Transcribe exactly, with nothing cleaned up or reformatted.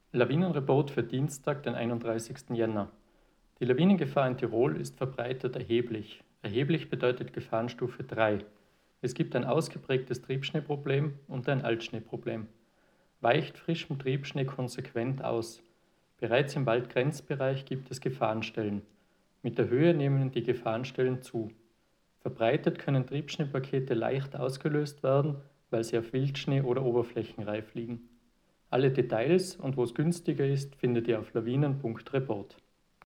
Lawinenreport für Dienstag, den einunddreißigsten Jänner. Die Lawinengefahr in Tirol ist verbreitet erheblich. Erheblich bedeutet Gefahrenstufe drei. Es gibt ein ausgeprägtes Triebschneeproblem und ein Altschneeproblem. Weicht frischem Triebschnee konsequent aus. Bereits im Waldgrenzbereich gibt es Gefahrenstellen. Mit der Höhe nehmen die Gefahrenstellen zu. Verbreitet können Triebschneepakete leicht ausgelöst werden, weil sie auf Wildschnee oder Oberflächenreif liegen. Alle Details und wo es günstiger ist, findet ihr auf lawinen punkt report.